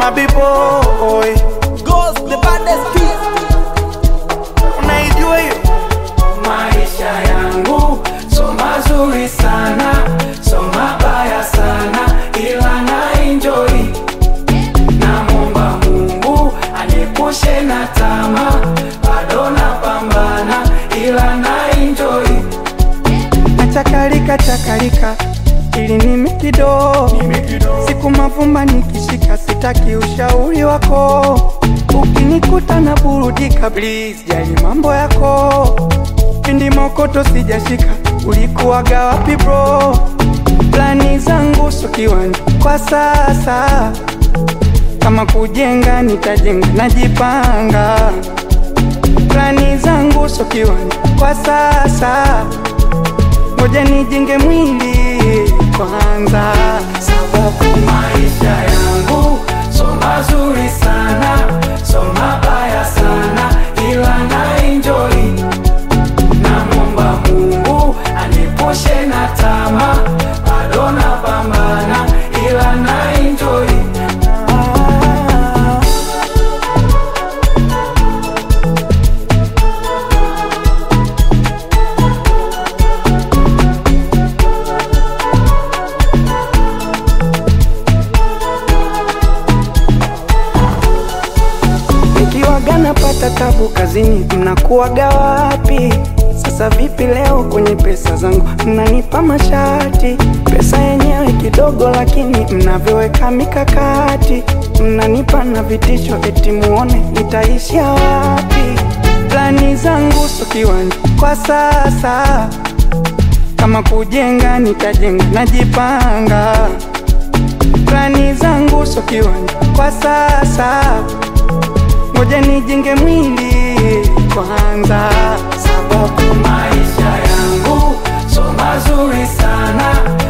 my boy Goes the baddest piece. unaijua hiyo. Maisha yangu so mazuri sana, so mabaya sana, ila na enjoy. Namuomba Mungu aniepushe na tamaa, bado napambana ila na enjoy. Chakalika ili nimikido siku mavumba nikishika, sitaki ushauri wako. Ukinikuta na burudika, please jali mambo yako. Pindi mokoto sijashika, ulikuwaga wapi bro? Plani zangu so kiwani kwa sasa, kama kujenga nitajenga, najipanga. Plani zangu so kiwani kwa sasa, ngoja nijenge mwili kwanza. Sababu maisha yangu so mazuri sana, so mabaya sana, ila na enjoy. Namuomba Mungu aniepushe na tamaa, bado napambana ila na enjoy. Nikiwaga napata tabu kazini, mnakuwaga wapi? Sasa vipi leo kwenye pesa zangu mnanipa mashati? Pesa yenyewe kidogo, lakini mnavyoweka mikakati. Mnanipa na vitisho eti muone nitaishia wapi. Plani zangu so kiwanja kwa sasa, kama kujenga nitajenga, najipanga. Plani zangu so kiwanja kwa sasa, ngoja nijenge mwili kwanza. Sababu maisha yangu so mazuri sana,